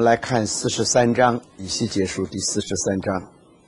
们来看43章，以西结书第43章。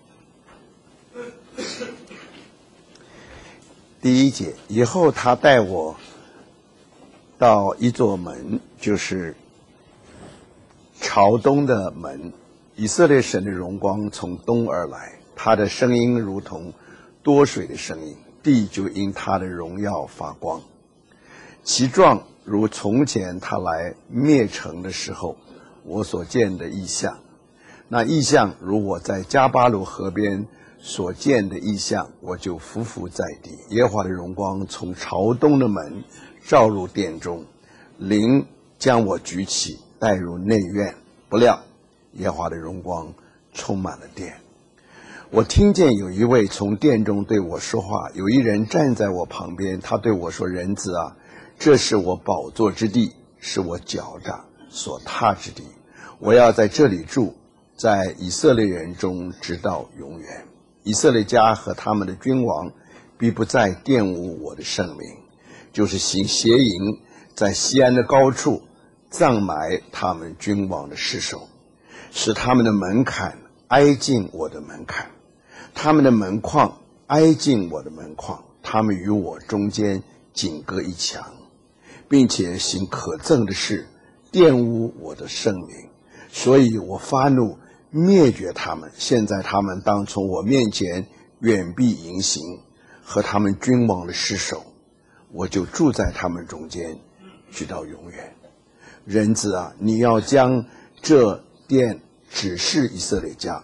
第1节，以后他带我到一座门，就是朝东的门。以色列神的荣光从东而来，他的声音如同多水的声音，地就因他的荣耀发光。其状如从前他来灭城的时候我所见的异象。那异象如我在加巴鲁河边所见的异象，我就伏伏在地。耶和华的荣光从朝东的门照入殿中，灵将我举起带入内院，不料耶和华的荣光充满了殿。我听见有一位从殿中对我说话，有一人站在我旁边，他对我说：人子啊，这是我宝座之地，是我脚掌所踏之地。我要在这里住，在以色列人中直到永远。以色列家和他们的君王必不再玷污我的圣名，就是行邪淫，在西安的高处葬埋他们君王的尸首，使他们的门槛挨近我的门槛，他们的门框挨近我的门框，他们与我中间仅隔一墙，并且行可憎的事，玷污我的圣名。所以我发怒灭绝他们，现在他们当从我面前远避淫行和他们君王的尸首，我就住在他们中间直到永远。人子啊，你要将这殿指示以色列家，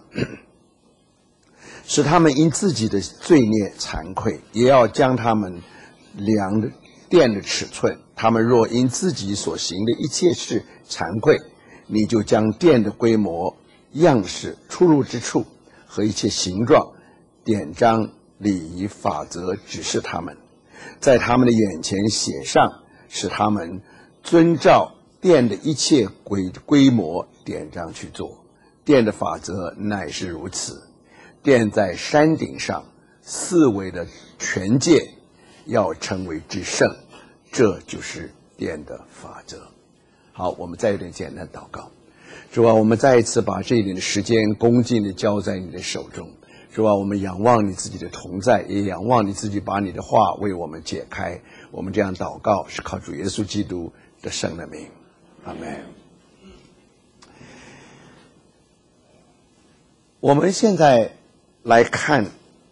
使他们因自己的罪孽惭愧，也要将他们量的殿的尺寸。他们若因自己所行的一切事惭愧，你就将殿的规模、样式、出入之处和一切形状、典章、礼仪、法则指示他们，在他们的眼前写上，使他们遵照殿的一切规模、典章去做。殿的法则乃是如此：殿在山顶上，四围的全界要称为至圣，这就是殿的法则。好，我们再有点简单祷告。主啊，我们再一次把这一点的时间恭敬地交在你的手中。主啊，我们仰望你自己的同在，也仰望你自己把你的话为我们解开。我们这样祷告是靠主耶稣基督的圣的名，阿们。我们现在来看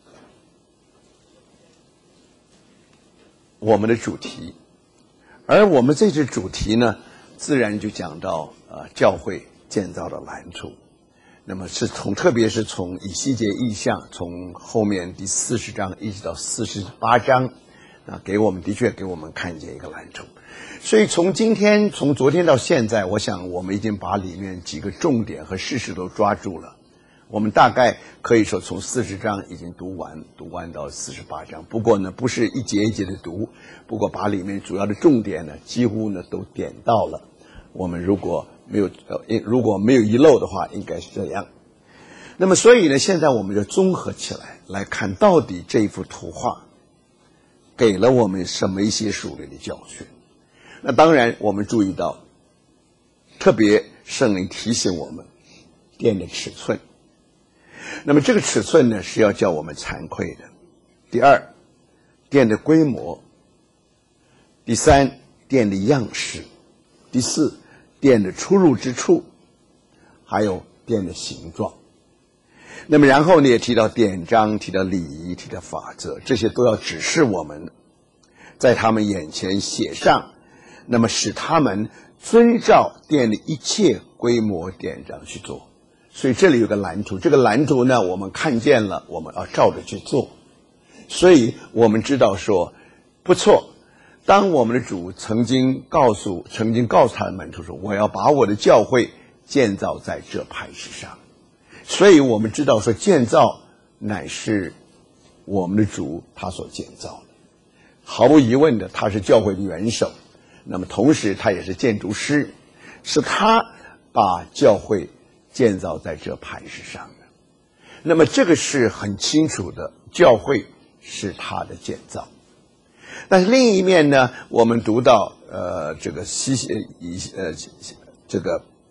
我们的主题，而我们这次主题呢，自然就讲到教会建造的蓝图。那么是特别是从以西结异象，从后面第40章一直到48章，的确给我们看见一个蓝图。所以从昨天到现在，我想我们已经把里面几个重点和事实都抓住了。我们大概可以说从40章已经读完到48章。不过呢，不是一节一节的读，不过把里面主要的重点呢，几乎呢都点到了。我们如果没有遗漏的话，应该是这样。那么所以呢，现在我们就综合起来看，到底这幅图画给了我们什么一些属灵的教训。那当然我们注意到，特别圣灵提醒我们殿的尺寸。那么这个尺寸呢，是要叫我们惭愧的。第二，殿的规模。第三，殿的样式。第四，殿的出入之处，还有殿的形状。那么然后呢，也提到典章，提到礼仪，提到法则，这些都要指示我们，在他们眼前写上，那么使他们遵照殿的一切规模典章去做。所以这里有个蓝图，这个蓝图呢，我们看见了，我们要照着去做。所以我们知道说，不错，当我们的主曾经告诉他的门徒说，我要把我的教会建造在这磐石上。所以我们知道说，建造乃是我们的主他所建造的，毫无疑问的，他是教会的元首，那么同时他也是建筑师，是他把教会建造在这磐石上的。那么这个是很清楚的，教会是他的建造。但是另一面呢，我们读到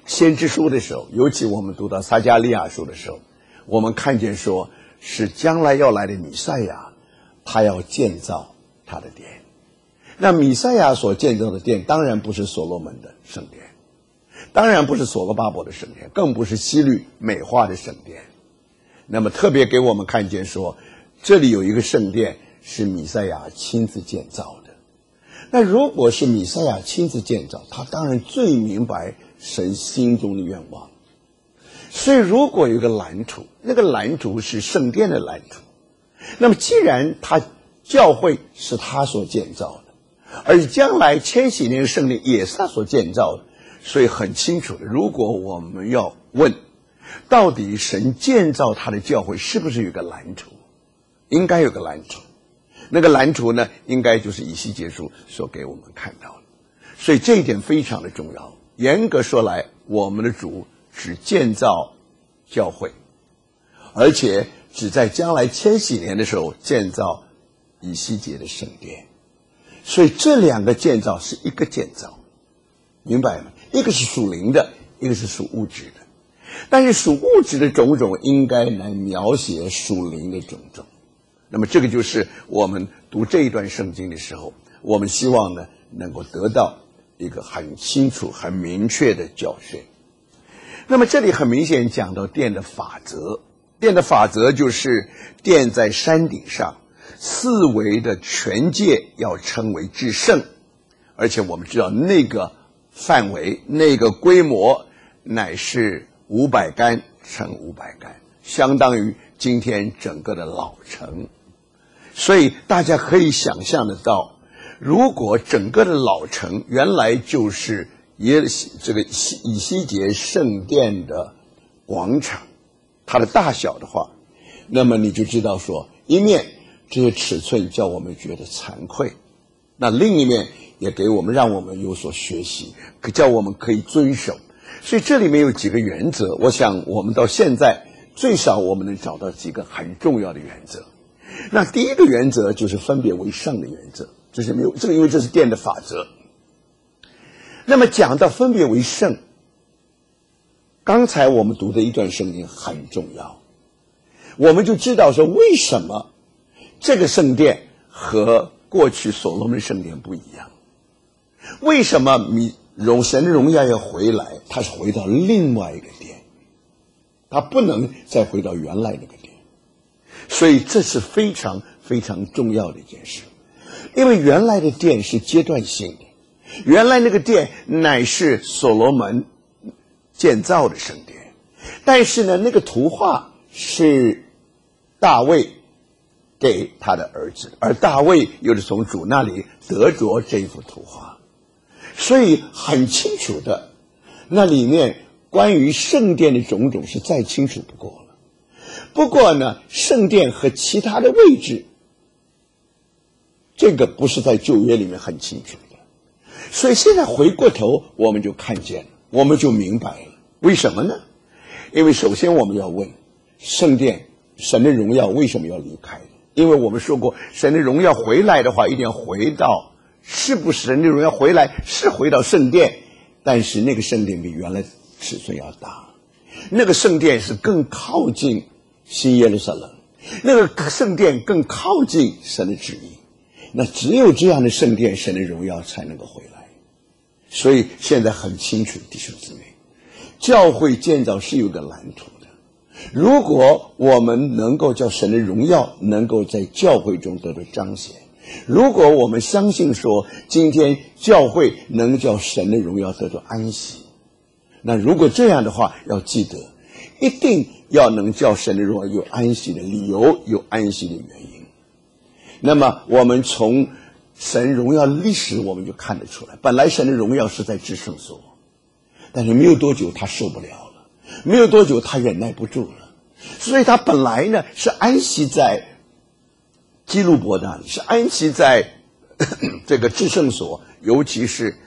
先知书的时候，尤其我们读到撒迦利亚书的时候，我们看见说是将来要来的弥赛亚，他要建造他的殿。那弥赛亚所建造的殿当然不是所罗门的圣殿，当然不是所罗巴伯的圣殿，更不是希律美化的圣殿。那么特别给我们看见说，这里有一个圣殿是弥赛亚亲自建造的。那如果是弥赛亚亲自建造，他当然最明白神心中的愿望。所以如果有一个蓝图，那个蓝图是圣殿的蓝图，那么既然他教会是他所建造的，而将来千禧年的圣殿也是他所建造的，所以很清楚的，如果我们要问到底神建造他的教会是不是有个蓝图，应该有个蓝图。那个蓝图呢，应该就是以西结书所给我们看到的。所以这一点非常的重要。严格说来，我们的主只建造教会，而且只在将来千禧年的时候建造以西结的圣殿。所以这两个建造是一个建造，明白吗？一个是属灵的，一个是属物质的。但是属物质的种种应该来描写属灵的种种。那么这个就是我们读这一段圣经的时候，我们希望呢能够得到一个很清楚很明确的教训。那么这里很明显讲到殿的法则，殿的法则就是殿在山顶上，四围的全界要称为至圣，而且我们知道那个范围那个规模乃是500竿乘500竿，相当于今天整个的老城。所以大家可以想象得到，如果整个的老城原来就是以西结圣殿的广场，它的大小的话，那么你就知道说，一面这些尺寸叫我们觉得惭愧，那另一面也给我们让我们有所学习，叫我们可以遵守。所以这里面有几个原则，我想我们到现在最少我们能找到几个很重要的原则。那第一个原则就是分别为圣的原则，这是没有这个，因为这是殿的法则。那么讲到分别为圣，刚才我们读的一段圣经很重要，我们就知道说为什么这个圣殿和过去所罗门圣殿不一样，为什么神的荣耀要回来，他是回到另外一个殿，他不能再回到原来那个殿。所以这是非常非常重要的一件事，因为原来的殿是阶段性的，原来那个殿乃是所罗门建造的圣殿，但是呢，那个图画是大卫给他的儿子，而大卫又是从主那里得着这幅图画，所以很清楚的，那里面关于圣殿的种种是再清楚不过了。不过呢，圣殿和其他的位置，这个不是在旧约里面很清楚的。所以现在回过头，我们就看见了，我们就明白了，为什么呢？因为首先我们要问，圣殿神的荣耀为什么要离开？因为我们说过，神的荣耀回来的话，一定要回到，是不是神的荣耀回来是回到圣殿，但是那个圣殿比原来尺寸要大，那个圣殿是更靠近新耶路撒冷，那个圣殿更靠近神的旨意，那只有这样的圣殿，神的荣耀才能够回来。所以现在很清楚，弟兄姊妹，教会建造是有个蓝图的。如果我们能够叫神的荣耀能够在教会中得到彰显，如果我们相信说今天教会能叫神的荣耀得到安息，那如果这样的话，要记得一定要能叫神的荣耀有安息的理由，有安息的原因。那么我们从神荣耀的历史我们就看得出来，本来神的荣耀是在至圣所，但是没有多久他受不了了，没有多久他忍耐不住了，所以他本来呢是安息在基路伯那里，是安息在这个至圣所，尤其是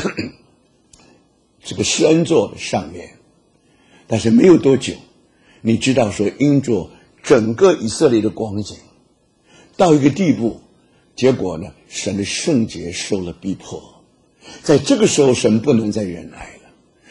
这个施恩座的上面。但是没有多久，你知道说因着整个以色列的光景到一个地步，结果呢神的圣洁受了逼迫，在这个时候神不能再忍耐了，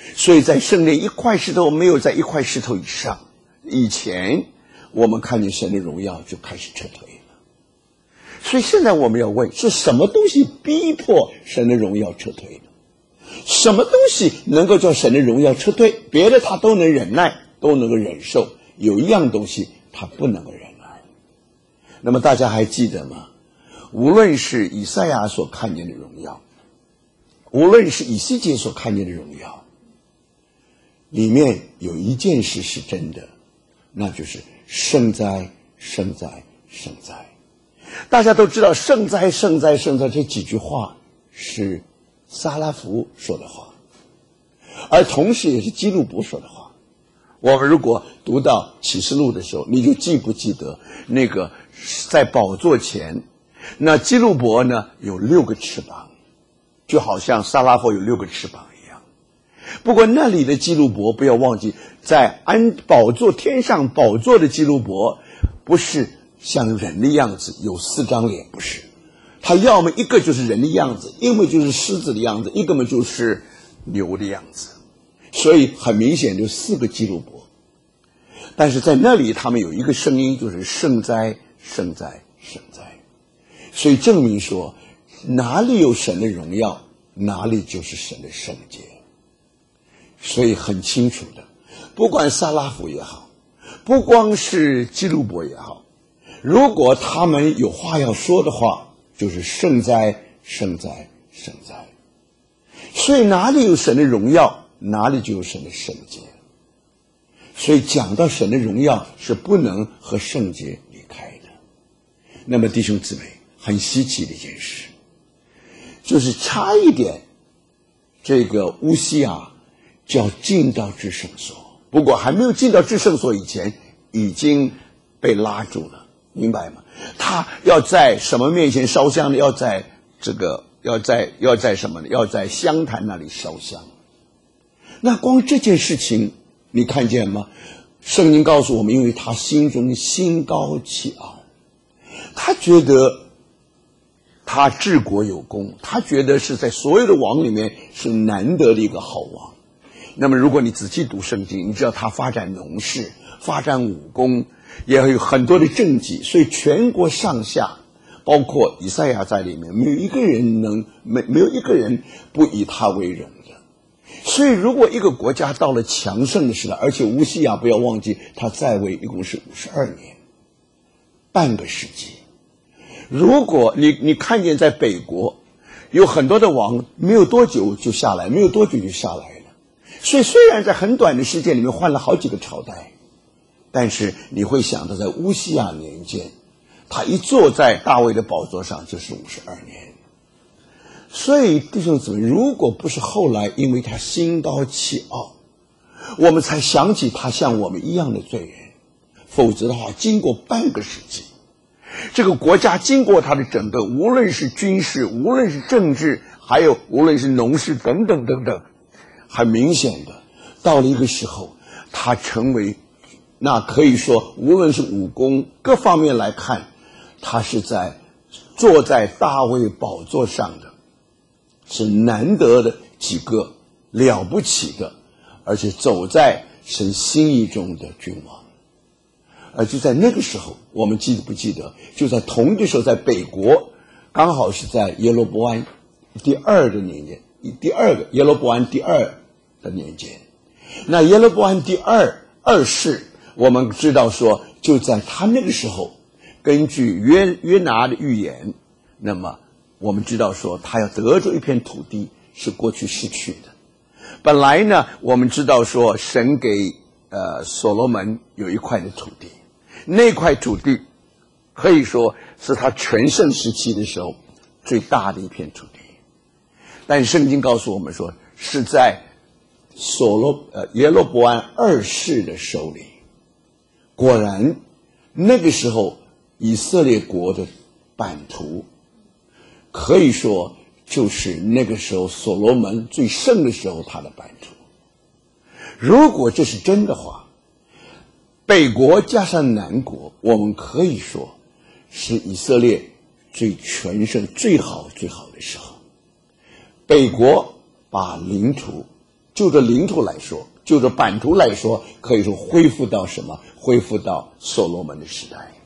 所以在圣殿一块石头没有在一块石头以上。以前我们看见神的荣耀就开始撤退了。所以现在我们要问，是什么东西逼迫神的荣耀撤退呢？什么东西能够叫神的荣耀撤退？别的他都能忍耐，都能够忍受，有一样东西他不能够忍耐。那么大家还记得吗？无论是以赛亚所看见的荣耀，无论是以西结所看见的荣耀，里面有一件事是真的，那就是圣哉，圣哉，圣哉。大家都知道圣哉，圣哉，圣哉这几句话是撒拉弗说的话，而同时也是基路伯说的话。我们如果读到启示录的时候，你就记不记得那个在宝座前，那基路伯呢有6个翅膀，就好像撒拉弗有6个翅膀一样。不过那里的基路伯不要忘记，在宝座天上宝座的基路伯不是像人的样子，有4张脸，不是。他要么一个就是人的样子，要么就是狮子的样子，一个嘛就是牛的样子。所以很明显就4个基路伯。但是在那里他们有一个声音，就是圣哉，圣哉，圣哉。所以证明说，哪里有神的荣耀，哪里就是神的圣洁。所以很清楚的，不管撒拉弗也好，不光是基路伯也好，如果他们有话要说的话，就是圣哉，圣哉，圣哉。所以哪里有神的荣耀，哪里就有神的圣洁。所以讲到神的荣耀是不能和圣洁离开的。那么弟兄姊妹，很稀奇的一件事，就是差一点这个乌西雅就要进到至圣所，不过还没有进到至圣所以前已经被拉住了，明白吗？他要在什么面前烧香呢？要在什么呢？要在香坛那里烧香。那光这件事情你看见吗？圣经告诉我们，因为他心中心高气傲，他觉得他治国有功，他觉得是在所有的王里面是难得的一个好王。那么如果你仔细读圣经，你知道他发展农事，发展武功，也有很多的政绩，所以全国上下包括以赛亚在里面，没有一个人不以他为荣的。所以如果一个国家到了强盛的时代，而且乌西雅不要忘记他在位一共是52年，半个世纪。如果你看见在北国有很多的王没有多久就下来，所以虽然在很短的时间里面换了好几个朝代，但是你会想到在乌西雅年间，他一坐在大卫的宝座上就是52年。所以弟兄姊妹，如果不是后来因为他心高气傲，我们才想起他像我们一样的罪人，否则的话经过半个世纪，这个国家经过他的整个，无论是军事，无论是政治，还有无论是农事等等等等，很明显的到了一个时候，他成为那可以说无论是武功各方面来看，他是坐在大卫宝座上的，是难得的几个了不起的，而且走在神心意中的君王。而就在那个时候，我们记不记得，就在同一个时候，在北国，刚好是在耶罗波安第二的年间，耶罗波安第二的年间。那耶罗波安第二世，我们知道说，就在他那个时候，根据约拿的预言，那么我们知道说他要得着一片土地是过去失去的。本来呢，我们知道说神给所罗门有一块的土地，那块土地可以说是他全盛时期的时候最大的一片土地。但圣经告诉我们说，是在耶罗波安二世的手里。果然那个时候以色列国的版图可以说就是那个时候所罗门最盛的时候他的版图。如果这是真的话，北国加上南国，我们可以说是以色列最全盛最好的时候。北国把领土就着领土来说，就着版图来说，可以说恢复到什么？恢复到所罗门的时代。